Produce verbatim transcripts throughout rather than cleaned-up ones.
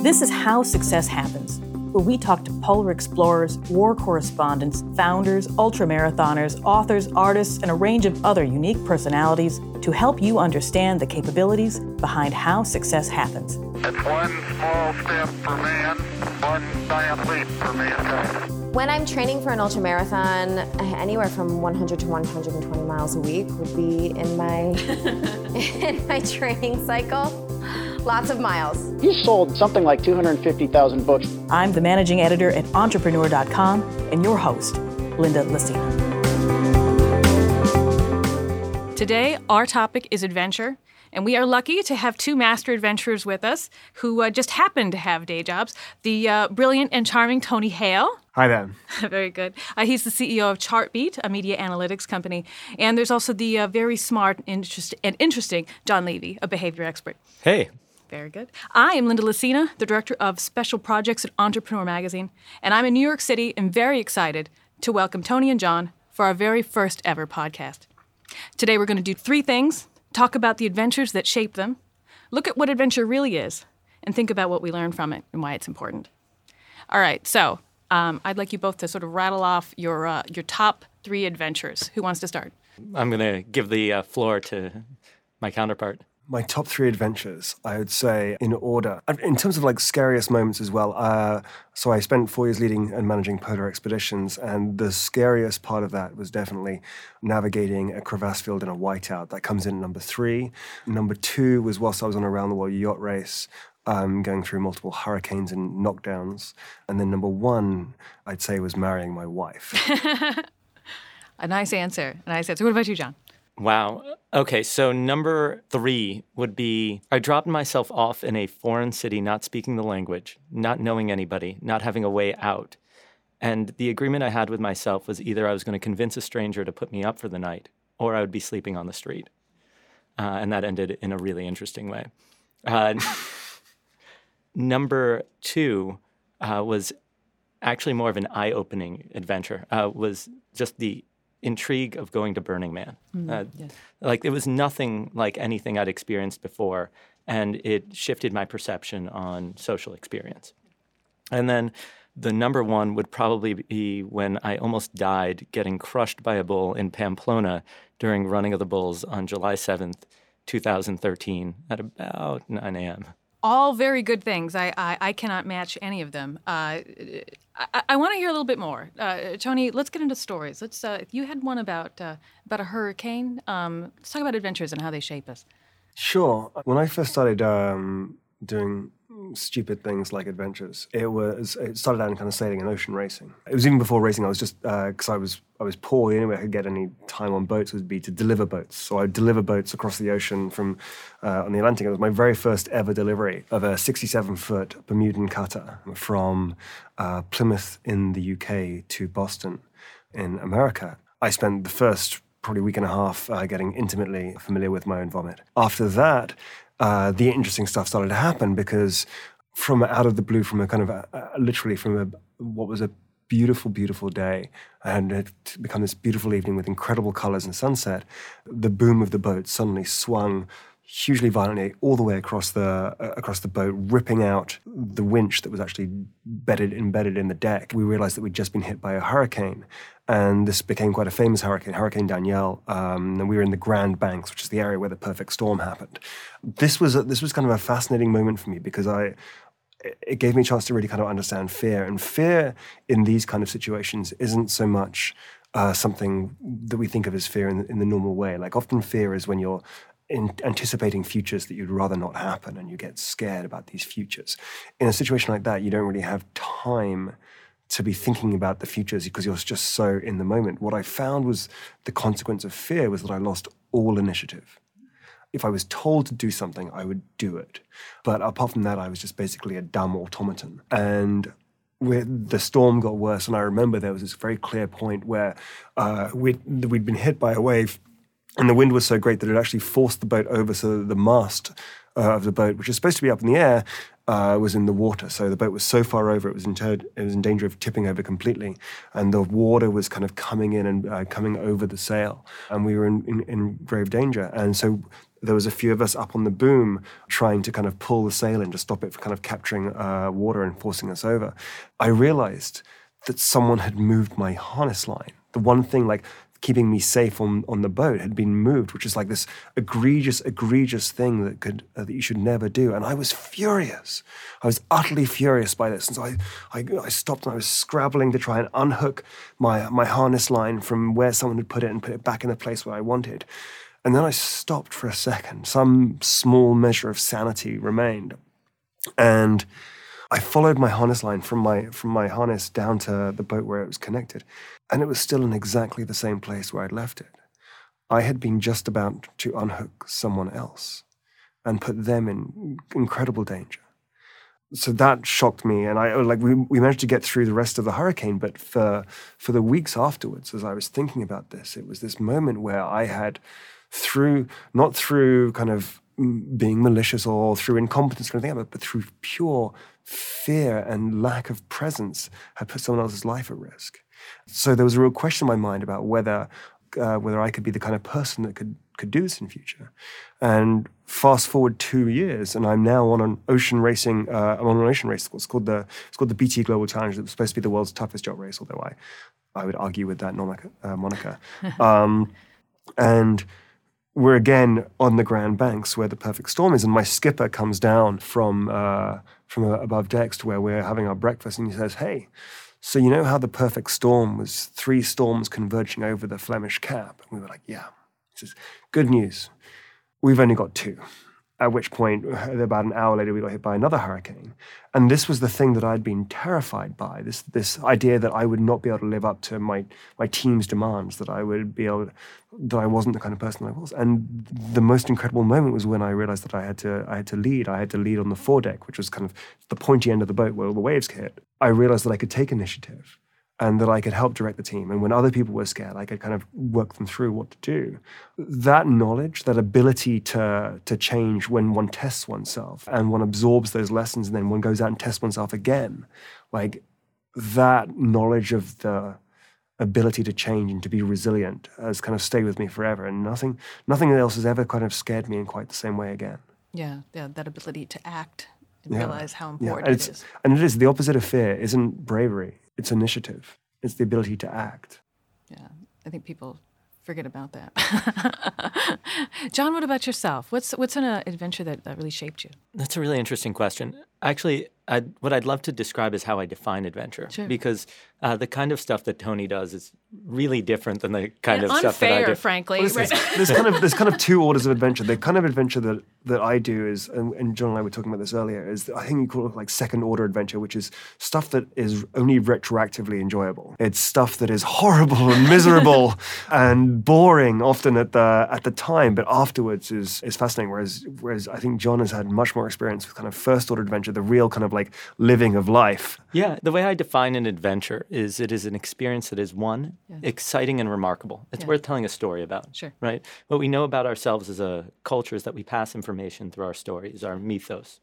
This is How Success Happens, where we talk to polar explorers, war correspondents, founders, ultramarathoners, authors, artists, and a range of other unique personalities to help you understand the capabilities behind how success happens. It's one small step for man, one giant leap for mankind. When I'm training for an ultramarathon, anywhere from one hundred to one hundred twenty miles a week would be in my in my training cycle. Lots of miles. You sold something like two hundred fifty thousand books. I'm the managing editor at entrepreneur dot com and your host, Linda Lacina. Today, our topic is adventure, and we are lucky to have two master adventurers with us who uh, just happen to have day jobs. The uh, brilliant and charming Tony Hale. Hi there. Very good. Uh, he's the C E O of Chartbeat, a media analytics company. And there's also the uh, very smart interest- and interesting John Levy, a behavior expert. Hey. Very good. I am Linda Lacina, the director of special projects at Entrepreneur Magazine, and I'm in New York City and very excited to welcome Tony and John for our very first ever podcast. Today we're going to do three things: talk about the adventures that shape them, look at what adventure really is, and think about what we learn from it and why it's important. All right, so um, I'd like you both to sort of rattle off your uh, your top three adventures. Who wants to start? I'm going to give the uh, floor to my counterpart. My top three adventures, I would say, in order. In terms of like scariest moments as well, uh, so I spent four years leading and managing polar expeditions, and the scariest part of that was definitely navigating a crevasse field in a whiteout. That comes in at number three. Number two was whilst I was on a round-the-world yacht race, um, going through multiple hurricanes and knockdowns. And then number one, I'd say, was marrying my wife. A nice answer. A nice answer. What about you, John? Wow. Okay, so number three would be I dropped myself off in a foreign city, not speaking the language, not knowing anybody, not having a way out. And the agreement I had with myself was either I was going to convince a stranger to put me up for the night, or I would be sleeping on the street. Uh, and that ended in a really interesting way. Uh, number two uh, was actually more of an eye-opening adventure, uh, was just the intrigue of going to Burning Man. Mm, uh, yes. Like, it was nothing like anything I'd experienced before, and it shifted my perception on social experience. And then the number one would probably be when I almost died getting crushed by a bull in Pamplona during Running of the Bulls on July seventh, twenty thirteen at about nine a.m. All very good things. I, I, I cannot match any of them. Uh, I, I want to hear a little bit more. Uh, Tony, let's get into stories. Let's. Uh, you had one about uh, about a hurricane. Um, let's talk about adventures and how they shape us. Sure. When I first started um, doing stupid things like adventures, it was it started out in kind of sailing and ocean racing. It was even before racing. I was just because uh, I was I was poor. The only way I could get any time on boats would be to deliver boats. So I'd deliver boats across the ocean from uh, on the Atlantic. It was my very first ever delivery of a sixty-seven foot Bermudan cutter from uh, Plymouth in the U K to Boston in America. I spent the first probably week and a half uh, getting intimately familiar with my own vomit. After that, Uh, the interesting stuff started to happen because from out of the blue, from a kind of a, a, literally from a, what was a beautiful, beautiful day, and it become this beautiful evening with incredible colors and sunset, the boom of the boat suddenly swung hugely violently all the way across the uh, across the boat, ripping out the winch that was actually bedded, embedded in the deck. We realized that we'd just been hit by a hurricane, and this became quite a famous hurricane, Hurricane Danielle. Um, and we were in the Grand Banks, which is the area where the perfect storm happened. This was a, this was kind of a fascinating moment for me because I it gave me a chance to really kind of understand fear. And fear in these kind of situations isn't so much uh, something that we think of as fear in, in the normal way. Like, often fear is when you're in anticipating futures that you'd rather not happen, and you get scared about these futures. In a situation like that, you don't really have time to be thinking about the futures because you're just so in the moment. What I found was the consequence of fear was that I lost all initiative. If I was told to do something, I would do it. But apart from that, I was just basically a dumb automaton. And with the storm got worse, and I remember there was this very clear point where uh, we'd, we'd been hit by a wave, and the wind was so great that it actually forced the boat over, so that the mast uh, of the boat, which is supposed to be up in the air, uh, was in the water. So the boat was so far over, it was in, ter- it was in danger of tipping over completely. And the water was kind of coming in and uh, coming over the sail. And we were in, in, in grave danger. And so there was a few of us up on the boom trying to kind of pull the sail in to stop it from kind of capturing uh, water and forcing us over. I realized that someone had moved my harness line. The one thing, like, keeping me safe on, on the boat had been moved, which is like this egregious, egregious thing that could uh, that you should never do. And I was furious. I was utterly furious by this. And so I, I, I stopped and I was scrabbling to try and unhook my, my harness line from where someone had put it and put it back in the place where I wanted. And then I stopped for a second. Some small measure of sanity remained. And I followed my harness line from my from my harness down to the boat where it was connected. And it was still in exactly the same place where I'd left it. I had been just about to unhook someone else and put them in incredible danger. So that shocked me, and I like we we managed to get through the rest of the hurricane. But for for the weeks afterwards, as I was thinking about this, it was this moment where I had, through not through kind of being malicious or through incompetence or anything like that, but through pure fear and lack of presence, had put someone else's life at risk. So there was a real question in my mind about whether uh, whether I could be the kind of person that could could do this in future. And fast forward two years, and I'm now on an ocean racing. Uh, I'm on an ocean race. It's called the it's called the B T Global Challenge. It was supposed to be the world's toughest yacht race, although I I would argue with that moniker. Uh, moniker. um, and we're again on the Grand Banks where the perfect storm is, and my skipper comes down from uh, from uh, above decks to where we're having our breakfast, and he says, "Hey, so you know how the perfect storm was three storms converging over the Flemish Cap?" And we were like, "Yeah." He says, "Good news. We've only got two." At which point, about an hour later, we got hit by another hurricane. And this was the thing that I'd been terrified by, this this idea that I would not be able to live up to my my team's demands, that I would be able to, that I wasn't the kind of person I was. And the most incredible moment was when I realized that I had to I had to lead. I had to lead on the foredeck, which was kind of the pointy end of the boat where all the waves hit. I realized that I could take initiative and that I could help direct the team. And when other people were scared, I could kind of work them through what to do. That knowledge, that ability to, to change when one tests oneself and one absorbs those lessons and then one goes out and tests oneself again, like that knowledge of the ability to change and to be resilient has kind of stayed with me forever. And nothing, nothing else has ever kind of scared me in quite the same way again. Yeah, yeah, that ability to act and Yeah. realize how Yeah, important and it it's, is. and it is. The opposite of fear isn't bravery. It's initiative. It's the ability to act. Yeah, I think people forget about that. John, what about yourself? What's what's an uh, adventure that, that really shaped you? That's a really interesting question. Actually, I'd, what I'd love to describe is how I define adventure. Sure. Because uh, the kind of stuff that Tony does is really different than the kind And of stuff that I unfair, do. frankly. There's, right? there's kind of there's kind of two orders of adventure. The kind of adventure that, that I do is, and, and John and I were talking about this earlier, is I think you call it like second order adventure, which is stuff that is only retroactively enjoyable. It's stuff that is horrible and miserable and boring often at the at the time, but afterwards is is fascinating. Whereas whereas I think John has had much more experience with kind of first order adventure, the real kind of like living of life. Yeah, the way I define an adventure is it is an experience that is, one, Yeah. exciting and remarkable. It's Yeah. worth telling a story about. Sure. Right? What we know about ourselves as a culture is that we pass information through our stories, our mythos.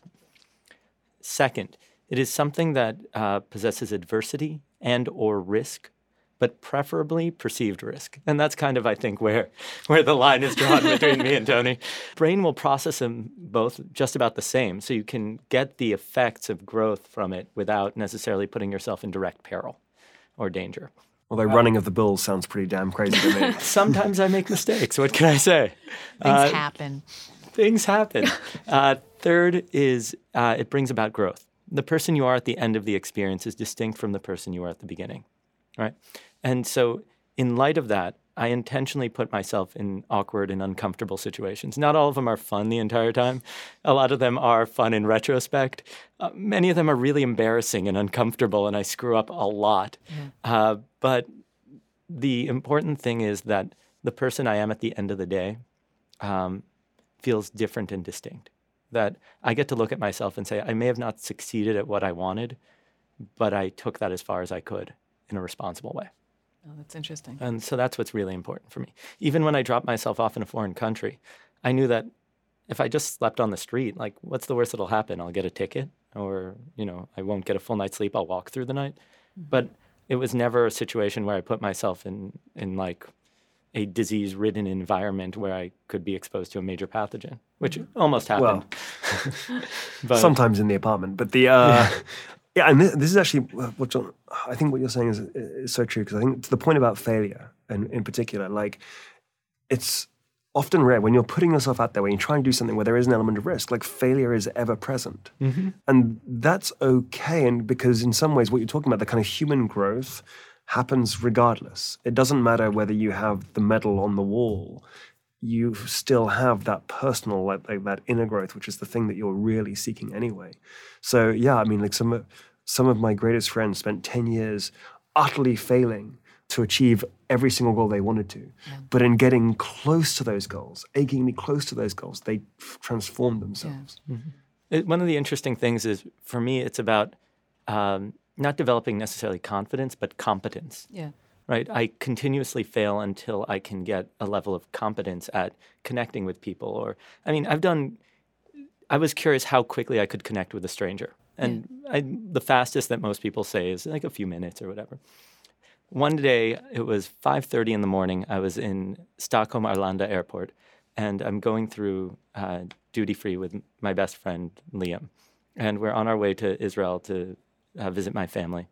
Second, it is something that uh, possesses adversity and or risk, but preferably perceived risk. And that's kind of, I think, where, where the line is drawn between me and Tony. Brain will process them both just about the same, so you can get the effects of growth from it without necessarily putting yourself in direct peril or danger. Although running of the bulls sounds pretty damn crazy to me. Sometimes I make mistakes. What can I say? Things Uh, happen. Things happen. Uh, third is uh, it brings about growth. The person you are at the end of the experience is distinct from the person you were at the beginning, right? And so in light of that, I intentionally put myself in awkward and uncomfortable situations. Not all of them are fun the entire time. A lot of them are fun in retrospect. Uh, many of them are really embarrassing and uncomfortable, and I screw up a lot. Uh, but the important thing is that the person I am at the end of the day um, feels different and distinct. That I get to look at myself and say, I may have not succeeded at what I wanted, but I took that as far as I could in a responsible way. Oh, that's interesting. And so that's what's really important for me. Even when I dropped myself off in a foreign country, I knew that if I just slept on the street, like, what's the worst that'll happen? I'll get a ticket, or, you know, I won't get a full night's sleep, I'll walk through the night. Mm-hmm. But it was never a situation where I put myself in, in like a disease-ridden environment where I could be exposed to a major pathogen, which almost happened. Well, but, sometimes in the apartment. But the, uh, yeah. yeah, and this, this is actually what John, I think what you're saying is, is so true, because I think to the point about failure, and in particular, like, it's often rare when you're putting yourself out there, when you're trying to do something where there is an element of risk, like failure is ever present. Mm-hmm. And that's okay, and because in some ways what you're talking about, the kind of human growth happens regardless. It doesn't matter whether you have the medal on the wall, you still have that personal, like, like that inner growth, which is the thing that you're really seeking anyway. So yeah, I mean, like some of, some of my greatest friends spent ten years utterly failing to achieve every single goal they wanted to. Yeah. But in getting close to those goals, achingly close to those goals, they f- transformed themselves. Yeah. Mm-hmm. It, one of the interesting things is, for me, it's about um, not developing necessarily confidence, but competence. Yeah. Right? I continuously fail until I can get a level of competence at connecting with people. Or, I mean, I've done, I was curious how quickly I could connect with a stranger. And yeah. I, the fastest that most people say is like a few minutes or whatever. One day, it was five thirty in the morning. I was in Stockholm Arlanda Airport, and I'm going through uh, duty-free with my best friend, Liam. And we're on our way to Israel to uh, visit my family.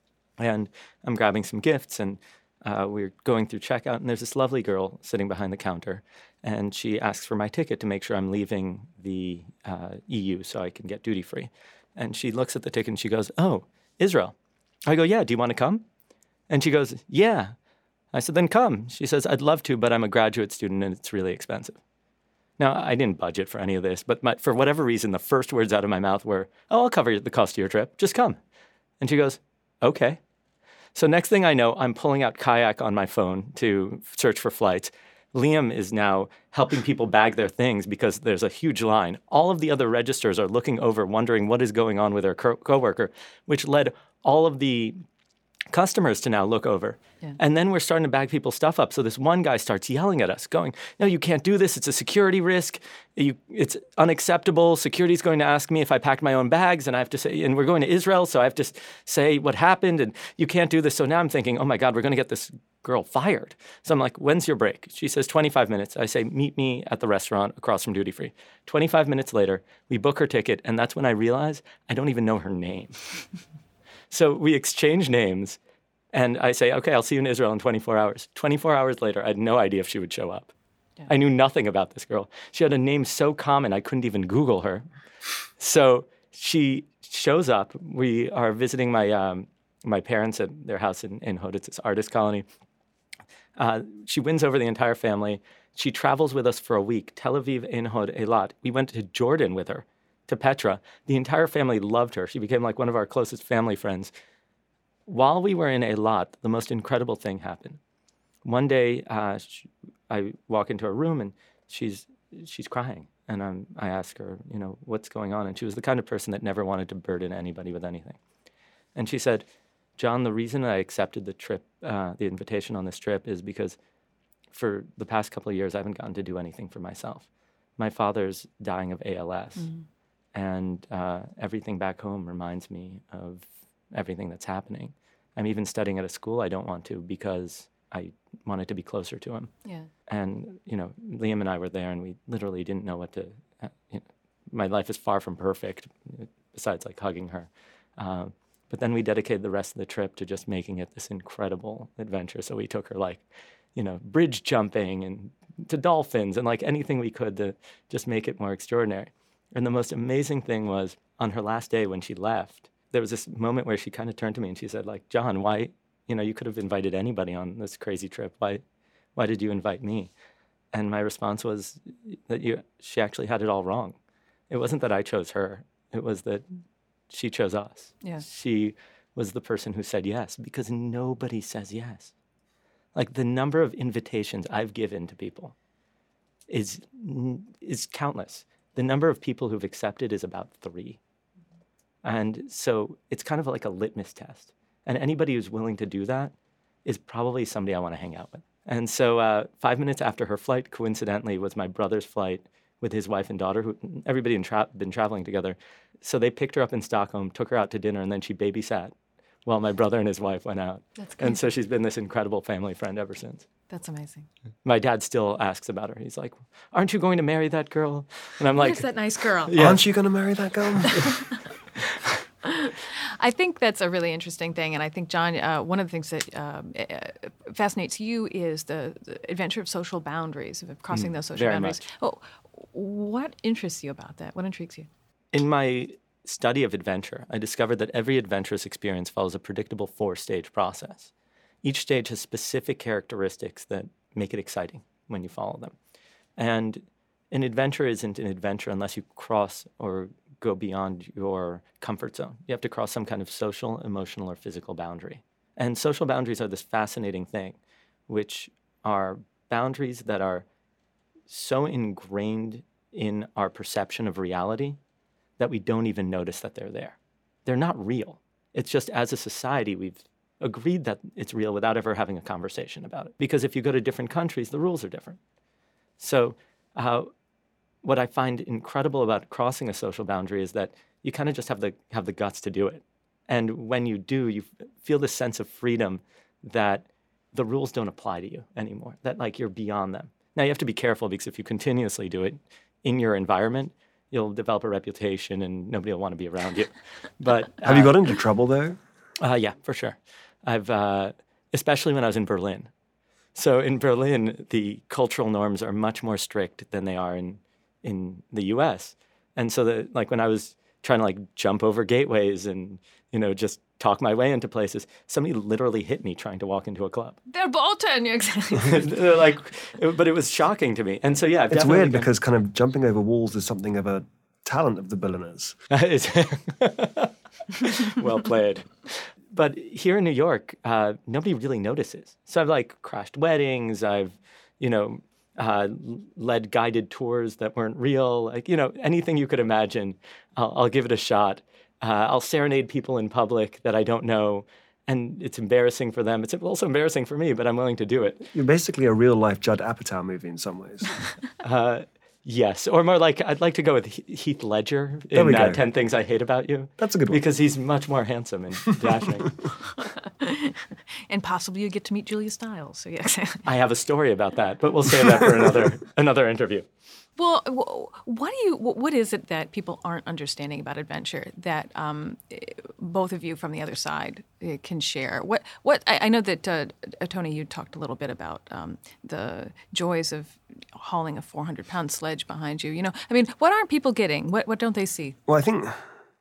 And I'm grabbing some gifts, and uh, we're going through checkout, and there's this lovely girl sitting behind the counter, and she asks for my ticket to make sure I'm leaving the uh, E U so I can get duty-free. And she looks at the ticket, and she goes, "Oh, Israel." I go, "Yeah, do you want to come?" And she goes, "Yeah." I said, "Then come." She says, "I'd love to, but I'm a graduate student and it's really expensive." Now, I didn't budget for any of this, but my, for whatever reason, the first words out of my mouth were, "Oh, I'll cover the cost of your trip. Just come." And she goes, "Okay." So next thing I know, I'm pulling out Kayak on my phone to search for flights. Liam is now helping people bag their things because there's a huge line. All of the other registers are looking over, wondering what is going on with their co- coworker, which led all of the customers to now look over. Yeah. And then we're starting to bag people's stuff up. So this one guy starts yelling at us, going, "No, you can't do this. It's a security risk. You, it's unacceptable. Security's going to ask me if I packed my own bags, and I have to say, and we're going to Israel, so I have to say what happened, and you can't do this." So now I'm thinking, oh my God, we're going to get this girl fired. So I'm like, "When's your break?" She says, twenty-five minutes. I say, "Meet me at the restaurant across from duty free." twenty-five minutes later, we book her ticket, and that's when I realize I don't even know her name. So we exchange names, and I say, "Okay, I'll see you in Israel in twenty-four hours. twenty-four hours later, I had no idea if she would show up. Yeah. I knew nothing about this girl. She had a name so common, I couldn't even Google her. So she shows up. We are visiting my um, my parents at their house in, in Hod. It's this artist colony. Uh, she wins over the entire family. She travels with us for a week, Tel Aviv, Ein Hod, Eilat. We went to Jordan with her, to Petra. The entire family loved her. She became like one of our closest family friends. While we were in Eilat, the most incredible thing happened. One day, uh, she, I walk into her room, and she's she's crying. And I'm, I ask her, you know, what's going on? And she was the kind of person that never wanted to burden anybody with anything. And she said, "John, the reason I accepted the trip, uh, the invitation on this trip is because for the past couple of years, I haven't gotten to do anything for myself. My father's dying of A L S. Mm-hmm. And uh, everything back home reminds me of everything that's happening. I'm even studying at a school I don't want to because I wanted to be closer to him." Yeah. And, you know, Liam and I were there, and we literally didn't know what to, uh, you know, my life is far from perfect, besides like hugging her. Uh, but then we dedicated the rest of the trip to just making it this incredible adventure. So we took her like, you know, bridge jumping and to dolphins and like anything we could to just make it more extraordinary. And the most amazing thing was on her last day when she left, there was this moment where she kind of turned to me and she said, like, "John, why, you know, you could have invited anybody on this crazy trip. Why, why did you invite me?" And my response was that you, she actually had it all wrong. It wasn't that I chose her. It was that she chose us. Yeah. She was the person who said yes, because nobody says yes. Like the number of invitations I've given to people is is countless. The number of people who've accepted is about three. And so it's kind of like a litmus test. And anybody who's willing to do that is probably somebody I want to hang out with. And so uh, five minutes after her flight, coincidentally, was my brother's flight with his wife and daughter, who everybody had tra- been traveling together. so they picked her up in Stockholm, took her out to dinner, and then she babysat while my brother and his wife went out. That's great. And so she's been this incredible family friend ever since. That's amazing. My dad still asks about her. He's like, aren't you going to marry that girl? And I'm like, Where's that nice girl? Yeah. Aren't you going to marry that girl? I think that's a really interesting thing, and I think, John, uh, one of the things that um, uh, fascinates you is the, the adventure of social boundaries, of crossing Mm, those social very boundaries. much. Oh, what interests you about that? What intrigues you? In my study of adventure, I discovered that every adventurous experience follows a predictable four-stage process. Each stage has specific characteristics that make it exciting when you follow them. And an adventure isn't an adventure unless you cross or go beyond your comfort zone. You have to cross some kind of social, emotional, or physical boundary. And social boundaries are this fascinating thing, which are boundaries that are so ingrained in our perception of reality that we don't even notice that they're there. They're not real. It's just as a society, we've agreed that it's real without ever having a conversation about it. Because if you go to different countries, the rules are different. So uh, what I find incredible about crossing a social boundary is that you kind of just have the have the guts to do it. And when you do, you feel this sense of freedom that the rules don't apply to you anymore, that like you're beyond them. Now you have to be careful because if you continuously do it in your environment, you'll develop a reputation and nobody will want to be around you. But Have you uh, got into trouble though? Uh, yeah, for sure. I've, uh, especially when I was in Berlin. So in Berlin, the cultural norms are much more strict than they are in in the U S. And so that, like, when I was trying to like jump over gateways and, you know, just talk my way into places, somebody literally hit me trying to walk into a club. They're Bolton, exactly. They're like, but it was shocking to me. And so, yeah, I've It's definitely weird been- because kind of jumping over walls is something of a talent of the Berliners. Well played. But here in New York, uh, nobody really notices. So I've like crashed weddings. I've, you know, uh, led guided tours that weren't real. Like, you know, anything you could imagine, I'll, I'll give it a shot. Uh, I'll serenade people in public that I don't know. And it's embarrassing for them. It's also embarrassing for me, but I'm willing to do it. You're basically a real life Judd Apatow movie in some ways. Uh, yes. Or more like, I'd like to go with Heath Ledger There we in uh, go. ten Things I Hate About You. That's a good one. Because he's much more handsome and dashing. And possibly you get to meet Julia Stiles. So yes. I have a story about that, but we'll save that for another another interview. Well, wh- what do you? wh- What is it that people aren't understanding about adventure that um, eh, both of you from the other side eh, can share? What? What? I, I know that uh, Tony, you talked a little bit about um, the joys of hauling a four hundred pound sledge behind you. You know, I mean, what aren't people getting? What? What don't they see? Well, I think,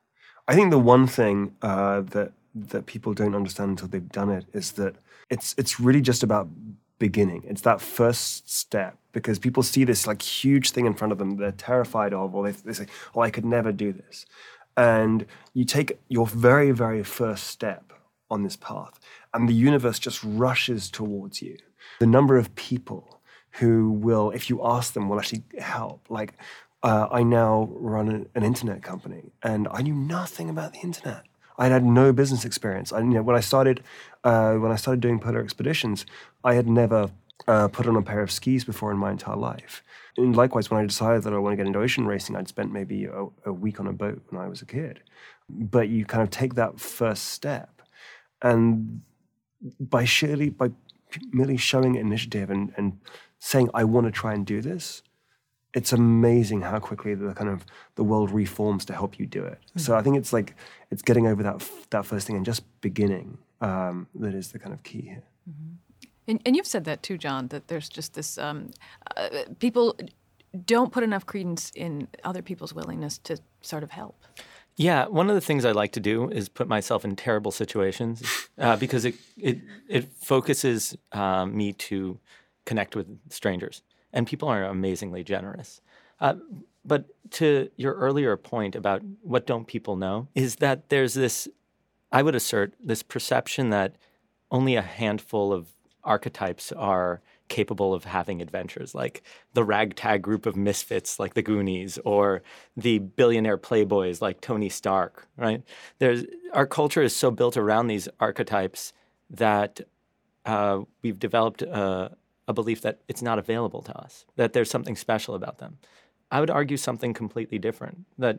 I think the one thing uh, that that people don't understand until they've done it is that it's it's really just about beginning. It's that first step, because people see this like huge thing in front of them they're terrified of, or they, they say, oh, I could never do this. And you take your very, very first step on this path, and the universe just rushes towards you. The number of people who will, if you ask them, will actually help. Like, uh, I now run an, an internet company, and I knew nothing about the internet. I had no business experience. I, you know, when I started, uh, when I started doing polar expeditions, I had never uh, put on a pair of skis before in my entire life. And likewise, when I decided that I want to get into ocean racing, I'd spent maybe a, a week on a boat when I was a kid. But you kind of take that first step, and by surely by merely showing initiative and, and saying, I want to try and do this, it's amazing how quickly the kind of the world reforms to help you do it. Mm-hmm. So I think it's like it's getting over that that first thing and just beginning um, that is the kind of key here. Mm-hmm. And, and you've said that too, John, that there's just this um, uh, people don't put enough credence in other people's willingness to sort of help. Yeah, one of the things I like to do is put myself in terrible situations uh, because it it it focuses uh, me to connect with strangers. And people are amazingly generous. Uh, but to your earlier point about what don't people know is that there's this, I would assert, this perception that only a handful of archetypes are capable of having adventures, like the ragtag group of misfits like the Goonies, or the billionaire playboys like Tony Stark, right? There's, our culture is so built around these archetypes that uh, we've developed a, a belief that it's not available to us, that there's something special about them. I would argue something completely different, that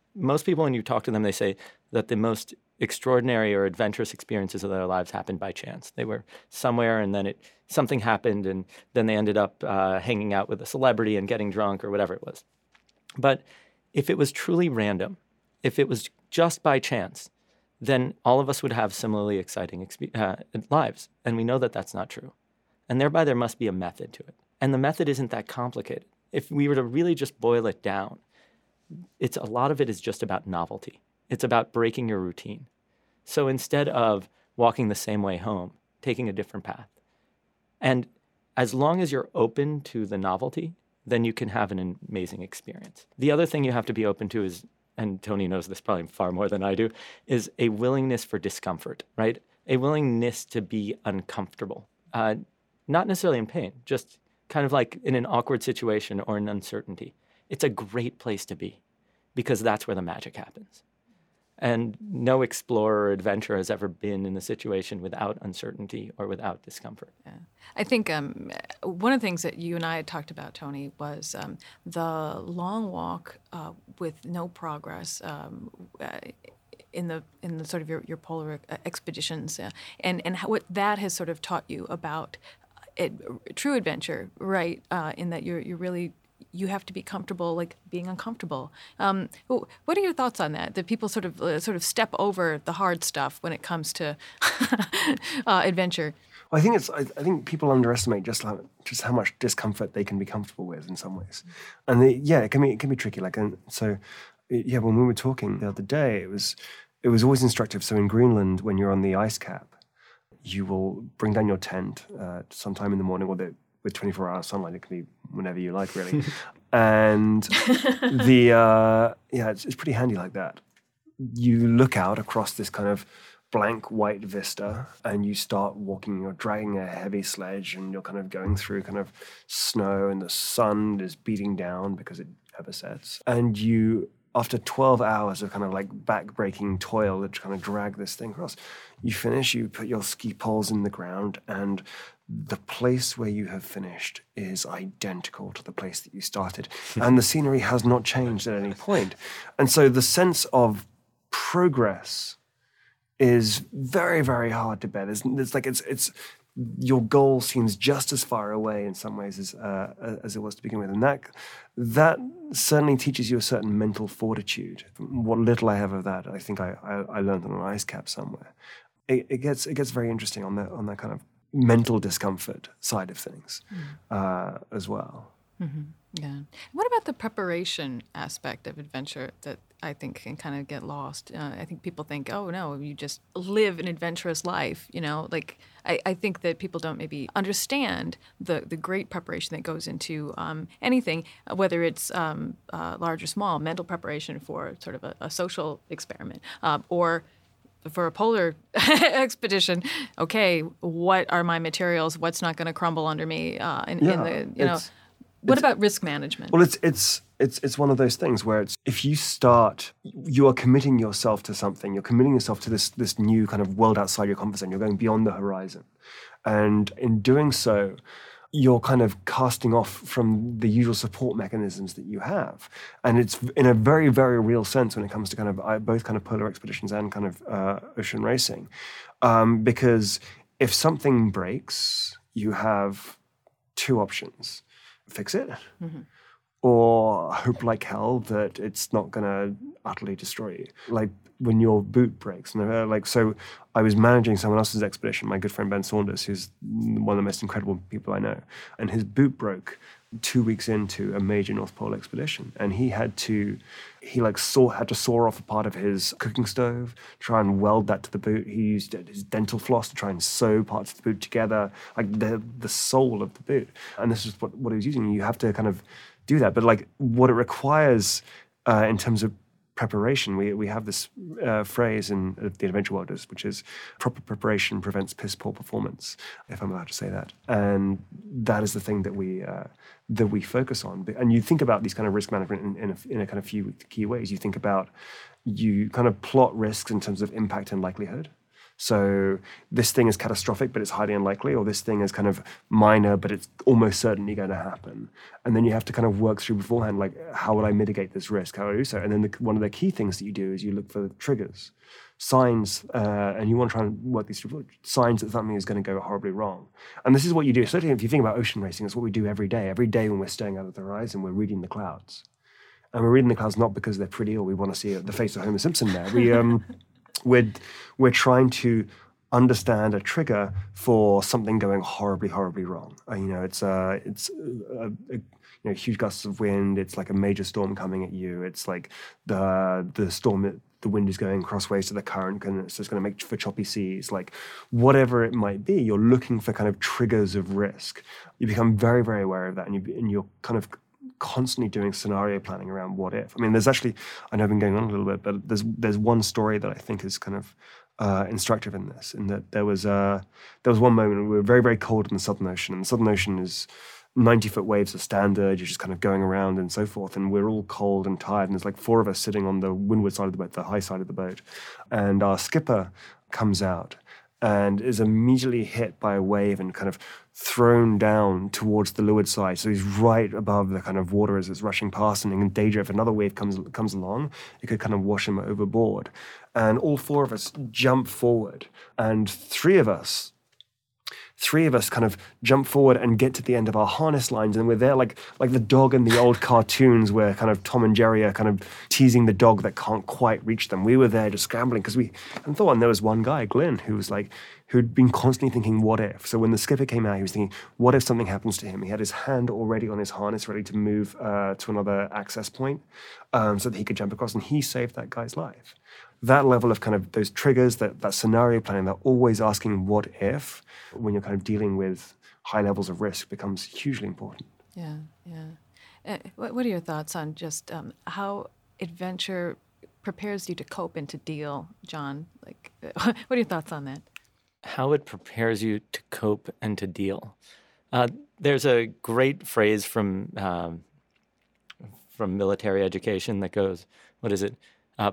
most people, when you talk to them, they say that the most extraordinary or adventurous experiences of their lives happened by chance. They were somewhere and then it something happened and then they ended up uh, hanging out with a celebrity and getting drunk or whatever it was. But if it was truly random, if it was just by chance, then all of us would have similarly exciting exp- uh, lives. And we know that that's not true. And thereby there must be a method to it. And the method isn't that complicated. If we were to really just boil it down, it's a lot of it is just about novelty. It's about breaking your routine. So instead of walking the same way home, taking a different path. And as long as you're open to the novelty, then you can have an amazing experience. The other thing you have to be open to is, and Tony knows this probably far more than I do, is a willingness for discomfort, right? A willingness to be uncomfortable. Uh, not necessarily in pain, just kind of like in an awkward situation or an uncertainty. It's a great place to be because that's where the magic happens. And no explorer or adventurer has ever been in a situation without uncertainty or without discomfort. Yeah. I think um, one of the things that you and I had talked about, Tony, was um, the long walk uh, with no progress um, uh, in the in the sort of your, your polar expeditions, uh, and and how, what that has sort of taught you about it, true adventure, right? Uh, in that you're you're really you have to be comfortable, like being uncomfortable. Um, what are your thoughts on that? That people sort of uh, sort of step over the hard stuff when it comes to uh, adventure. Well, I think it's. I, I think people underestimate just how just how much discomfort they can be comfortable with in some ways, and they, yeah, it can be it can be tricky. Like, and so, yeah, when we were talking the other day, it was it was always instructive. So in Greenland, when you're on the ice cap, you will bring down your tent uh, sometime in the morning, or the with twenty-four hour sunlight. It can be whenever you like, really. And the, uh, yeah, it's, it's pretty handy like that. You look out across this kind of blank white vista and you start walking, you're dragging a heavy sledge and you're kind of going through kind of snow and the sun is beating down because it never sets. And you, after twelve hours of kind of like back-breaking toil to kind of drag this thing across, you finish, you put your ski poles in the ground, and the place where you have finished is identical to the place that you started. And the scenery has not changed at any point. And so the sense of progress is very, very hard to bear. It's, it's like it's it's your goal seems just as far away in some ways as uh, as it was to begin with, and that that certainly teaches you a certain mental fortitude. What little I have of that, I think I I, I learned on an ice cap somewhere. It, it gets it gets very interesting on that on that kind of mental discomfort side of things mm. uh, as well. Mm-hmm. Yeah. What about the preparation aspect of adventure that I think can kind of get lost? Uh, I think people think, oh, no, you just live an adventurous life, you know? Like, I, I think that people don't maybe understand the, the great preparation that goes into um, anything, whether it's um, uh, large or small, mental preparation for sort of a, a social experiment uh, or for a polar expedition. Okay, what are my materials? What's not going to crumble under me? Uh, in, yeah, in the, you know, what about risk management? Well, it's it's it's it's one of those things where it's if you start, you are committing yourself to something. You're committing yourself to this this new kind of world outside your comfort zone. You're going beyond the horizon, and in doing so, you're kind of casting off from the usual support mechanisms that you have. And it's in a very, very real sense when it comes to kind of uh, both kind of polar expeditions and kind of uh, ocean racing. Um, because if something breaks, you have two options. Fix it, mm-hmm. or hope like hell that it's not going to utterly destroy you. Like when your boot breaks. And uh, like, so I was managing someone else's expedition, my good friend Ben Saunders, who's one of the most incredible people I know. And his boot broke two weeks into a major North Pole expedition. And he had to, he like saw, had to saw off a part of his cooking stove, try and weld that to the boot. He used his dental floss to try and sew parts of the boot together, like the the sole of the boot. And this is what, what he was using. You have to kind of do that. But like what it requires uh, in terms of preparation, we we have this uh, phrase in uh, the adventure world, is, which is proper preparation prevents piss poor performance, if I'm allowed to say that. And that is the thing that we uh, that we focus on. And you think about these kind of risk management in, in, a, in a kind of few key ways. You think about, you kind of plot risks in terms of impact and likelihood. So this thing is catastrophic, but it's highly unlikely, or this thing is kind of minor, but it's almost certainly going to happen. And then you have to kind of work through beforehand, like, how would I mitigate this risk? How would I do so? And then the, one of the key things that you do is you look for triggers, signs, uh, and you want to try and work these through, signs that something is going to go horribly wrong. And this is what you do. Certainly if you think about ocean racing, it's what we do every day. Every day when we're staring out at the horizon, we're reading the clouds. And we're reading the clouds not because they're pretty or we want to see the face of Homer Simpson there. We... Um, We're, we're trying to understand a trigger for something going horribly, horribly wrong. Uh, you know, it's uh, it's a, a, a you know, huge gusts of wind. It's like a major storm coming at you. It's like the the storm, the wind is going crossways to the current, and so it's going to make for choppy seas. Like whatever it might be, you're looking for kind of triggers of risk. You become very, very aware of that, and you and you're kind of constantly doing scenario planning around what if. I mean, there's actually, I know I've been going on a little bit, but there's there's one story that I think is kind of uh, instructive in this, in that there was uh, there was one moment we were very, very cold in the Southern Ocean, and the Southern Ocean is ninety-foot waves are standard, you're just kind of going around and so forth, and we're all cold and tired, and there's like four of us sitting on the windward side of the boat, the high side of the boat, and our skipper comes out and is immediately hit by a wave and kind of thrown down towards the leeward side. So he's right above the kind of water as it's rushing past, and in danger if another wave comes comes along, it could kind of wash him overboard. And all four of us jump forward, and three of us Three of us kind of jump forward and get to the end of our harness lines, and we're there like like the dog in the old cartoons where kind of Tom and Jerry are kind of teasing the dog that can't quite reach them. We were there just scrambling because we hadn't thought, and there was one guy, Glenn, who was like, who'd been constantly thinking, what if? So when the skipper came out, he was thinking, what if something happens to him? He had his hand already on his harness, ready to move uh, to another access point um, so that he could jump across, and he saved that guy's life. That level of kind of those triggers, that, that scenario planning, that always asking what if, when you're kind of dealing with high levels of risk, becomes hugely important. Yeah, yeah. Uh, what, what are your thoughts on just um, how adventure prepares you to cope and to deal, John? Like, what are your thoughts on that? How it prepares you to cope and to deal. Uh, there's a great phrase from um, from military education that goes, what is it? Uh,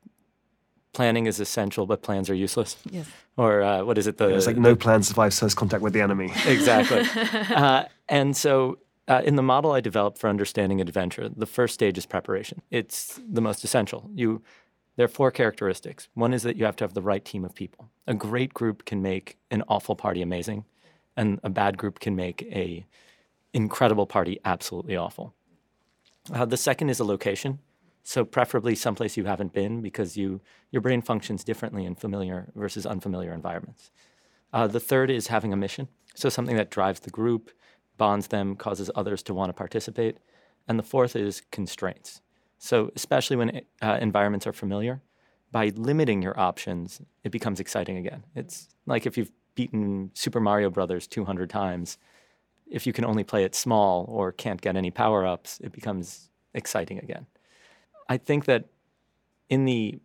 Planning is essential, but plans are useless. Yes. Or uh, what is it? The It's like no plan survives first contact with the enemy. Exactly. uh, and so uh, in the model I developed for understanding adventure, the first stage is preparation. It's the most essential. You, there are four characteristics. One is that you have to have the right team of people. A great group can make an awful party amazing, and a bad group can make a incredible party absolutely awful. Uh, the second is a location. So preferably someplace you haven't been, because you your brain functions differently in familiar versus unfamiliar environments. Uh, the third is having a mission. So something that drives the group, bonds them, causes others to want to participate. And the fourth is constraints. So especially when uh, environments are familiar, by limiting your options, it becomes exciting again. It's like if you've beaten Super Mario Brothers two hundred times, if you can only play it small or can't get any power-ups, it becomes exciting again. I think that in the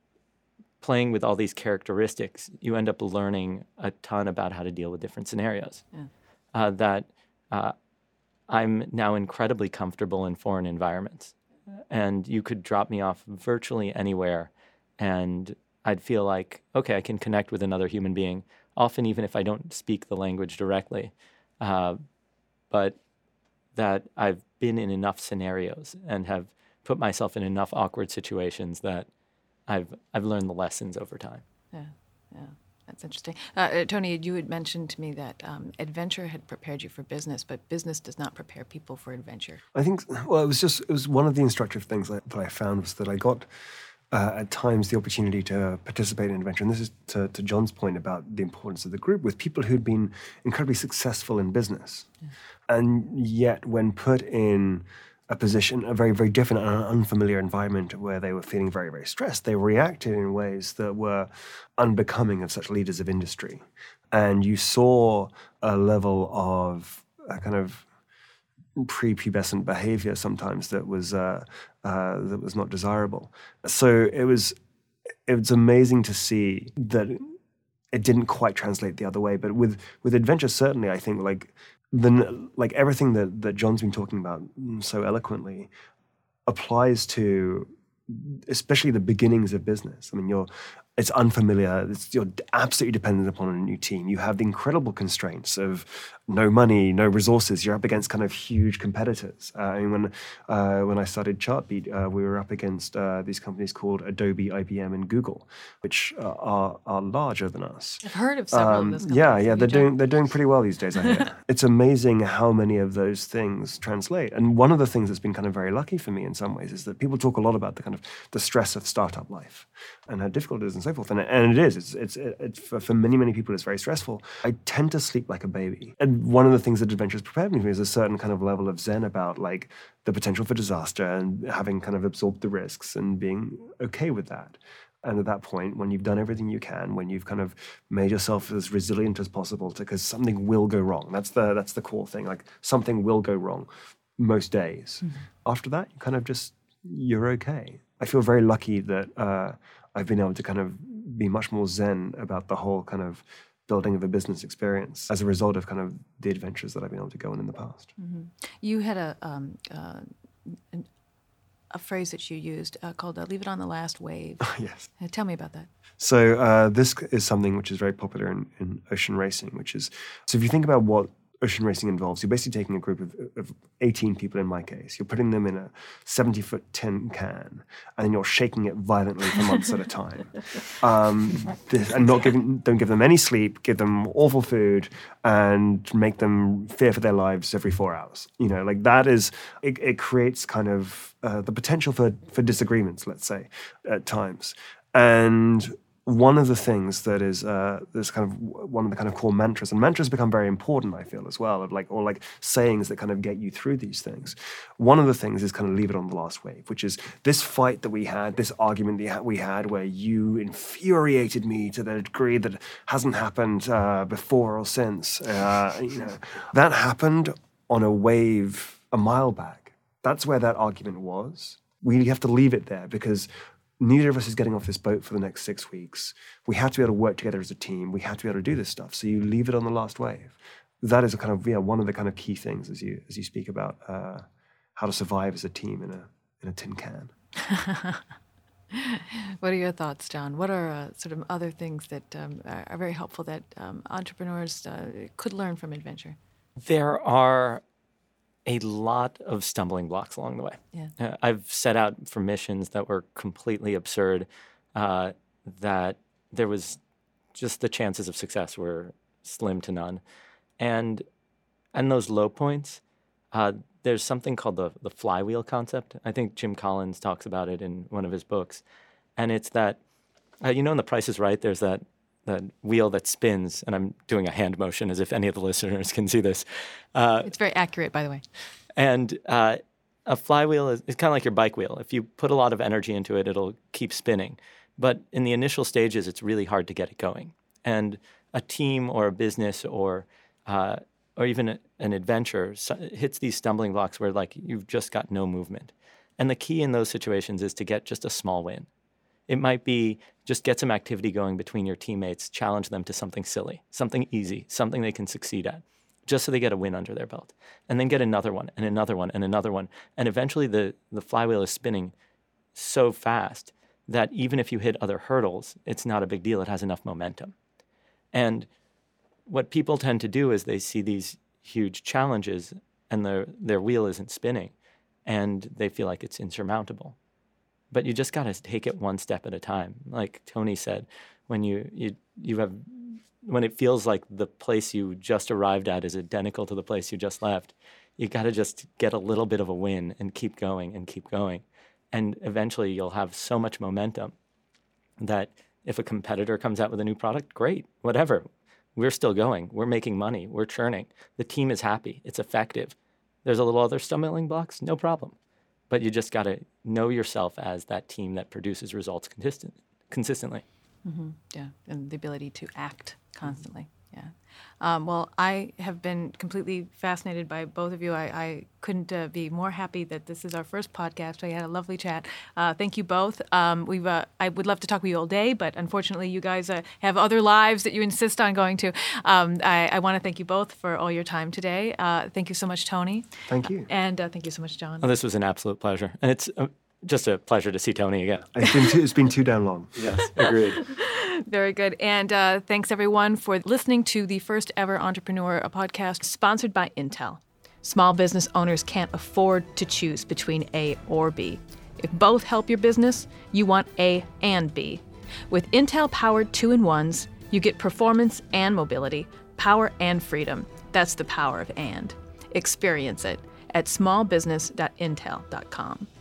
playing with all these characteristics, you end up learning a ton about how to deal with different scenarios. Yeah. Uh, that uh, I'm now incredibly comfortable in foreign environments. And you could drop me off virtually anywhere, and I'd feel like, okay, I can connect with another human being, often even if I don't speak the language directly. Uh, but that I've been in enough scenarios and have put myself in enough awkward situations that I've I've learned the lessons over time. Yeah, yeah, that's interesting. Uh, Tony, you had mentioned to me that um, adventure had prepared you for business, but business does not prepare people for adventure. I think, well, it was just, it was one of the instructive things that, that I found was that I got uh, at times the opportunity to participate in adventure. And this is to, to John's point about the importance of the group, with people who'd been incredibly successful in business. Yeah. And yet when put in a position, a very, very different and unfamiliar environment where they were feeling very, very stressed, they reacted in ways that were unbecoming of such leaders of industry. And you saw a level of a kind of prepubescent behavior sometimes that was uh, uh, that was not desirable. So it was it was amazing to see that it didn't quite translate the other way. But with with adventure, certainly, I think like. Then, like everything that, that John's been talking about so eloquently applies to especially the beginnings of business. I mean, you're it's unfamiliar. It's, you're absolutely dependent upon a new team. You have the incredible constraints of no money, no resources. You're up against kind of huge competitors. Uh, I mean, when uh, when I started Chartbeat, uh, we were up against uh, these companies called Adobe, I B M, and Google, which uh, are are larger than us. I've heard of several Um, of those yeah, companies. yeah, Have they're you, John? doing they're doing pretty well these days. I hear. It's amazing how many of those things translate. And one of the things that's been kind of very lucky for me in some ways is that people talk a lot about the kind of the stress of startup life and how difficult it is and so forth. And, and it is. It's it's, it's for, for many many people it's very stressful. I tend to sleep like a baby. And one of the things that adventures prepared me for is a certain kind of level of zen about like the potential for disaster and having kind of absorbed the risks and being okay with that. And at that point, when you've done everything you can, when you've kind of made yourself as resilient as possible, because something will go wrong. That's the that's the core thing. Like something will go wrong most days. Mm-hmm. After that, you kind of just you're okay. I feel very lucky that uh, I've been able to kind of be much more zen about the whole kind of building of a business experience as a result of kind of the adventures that I've been able to go on in the past. Mm-hmm. You had a um, uh, an, a phrase that you used uh, called uh, "leave it on the last wave." Yes. Uh, tell me about that. So uh, this is something which is very popular in, in ocean racing, which is, so if you think about what ocean racing involves, you're basically taking a group of, of eighteen people in my case, you're putting them in a seventy-foot tin can, and then you're shaking it violently for months at a time. Um, this, and not giving, don't give them any sleep, give them awful food, and make them fear for their lives every four hours. You know, like that is, it, it creates kind of uh, the potential for, for disagreements, let's say, at times. And one of the things that is uh, this kind of one of the kind of core mantras, and mantras become very important, I feel, as well, of like or like sayings that kind of get you through these things. One of the things is kind of leave it on the last wave, which is this fight that we had, this argument that we had, where you infuriated me to the degree that hasn't happened uh, before or since. Uh, you know, that happened on a wave a mile back. That's where that argument was. We have to leave it there because neither of us is getting off this boat for the next six weeks. We have to be able to work together as a team. We have to be able to do this stuff. So you leave it on the last wave. That is a kind of yeah one of the kind of key things as you as you speak about uh, how to survive as a team in a in a tin can. What are your thoughts, John? What are uh, sort of other things that um, are, are very helpful that um, entrepreneurs uh, could learn from adventure? There are a lot of stumbling blocks along the way. Yeah. Uh, I've set out for missions that were completely absurd, uh, that there was just the chances of success were slim to none. And and those low points, uh, there's something called the, the flywheel concept. I think Jim Collins talks about it in one of his books. And it's that, uh, you know, in The Price is Right, there's that that wheel that spins, and I'm doing a hand motion as if any of the listeners can see this. Uh, It's very accurate, by the way. And uh, a flywheel is, is kind of like your bike wheel. If you put a lot of energy into it, it'll keep spinning. But in the initial stages, it's really hard to get it going. And a team or a business or uh, or even a, an adventure hits these stumbling blocks where like you've just got no movement. And the key in those situations is to get just a small win. It might be just get some activity going between your teammates, challenge them to something silly, something easy, something they can succeed at, just so they get a win under their belt. And then get another one and another one and another one. And eventually the, the flywheel is spinning so fast that even if you hit other hurdles, it's not a big deal. It has enough momentum. And what people tend to do is they see these huge challenges and their, their wheel isn't spinning and they feel like it's insurmountable. But you just got to take it one step at a time. Like Tony said, when you, you you have when it feels like the place you just arrived at is identical to the place you just left, you got to just get a little bit of a win and keep going and keep going. And eventually you'll have so much momentum that if a competitor comes out with a new product, great, whatever. We're still going. We're making money. We're churning. The team is happy. It's effective. There's a little other stumbling blocks, no problem. But you just got to know yourself as that team that produces results consistent, consistently. Mm-hmm. Yeah, and the ability to act constantly. Yeah. Um, well, I have been completely fascinated by both of you. I, I couldn't uh, be more happy that this is our first podcast. We had a lovely chat. Uh, thank you both. Um, we've uh, I would love to talk with you all day, but unfortunately, you guys uh, have other lives that you insist on going to. Um, I, I want to thank you both for all your time today. Uh, thank you so much, Tony. Thank you. And uh, thank you so much, John. Oh, this was an absolute pleasure. And it's uh, just a pleasure to see Tony again. It's been too, it's been too damn long. Yes, agreed. Very good. And uh, thanks, everyone, for listening to the first ever Entrepreneur podcast sponsored by Intel. Small business owners can't afford to choose between A or B. If both help your business, you want A and B. With Intel-powered two-in-ones, you get performance and mobility, power and freedom. That's the power of and. Experience it at small business dot intel dot com.